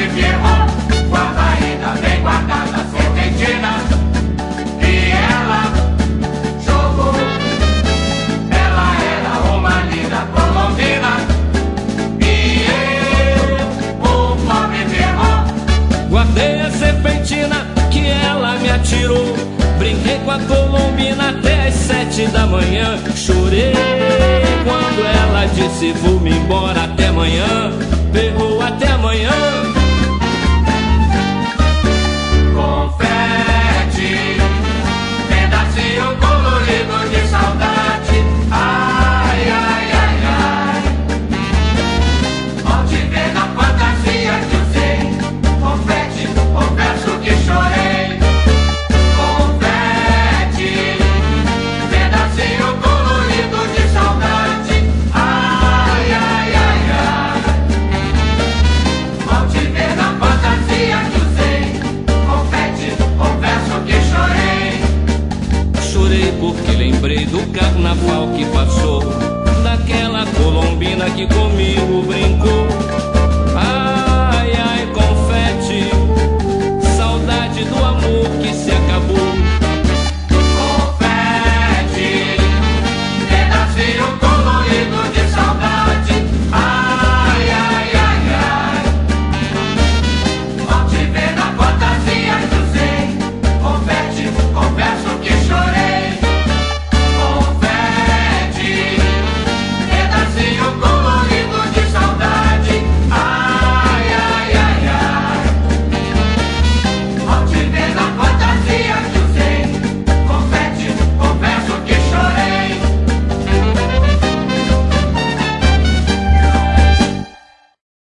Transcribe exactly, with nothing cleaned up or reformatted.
me ferrou. Guarda ainda bem guardada a serpentina que ela jogou. Ela era uma linda colombina e eu, o pobre ferrou. Guardei a serpentina que ela me atirou. Brinquei com a colombina até as sete da manhã. Chorei quando ela disse vou-me embora até amanhã. Ferrou até amanhã. Confete, pedacinho colorido de saudade. Ai, ai, ai, ai. Ao te ver na fantasia que usei, confete, confesso que chorei. Confete, pedacinho colorido de saudade. Ai, ai, ai, ai. Ao te ver na fantasia que usei, confete, confesso que chorei. Chorei porque lembrei do carnaval que passou, daquela colombina que comigo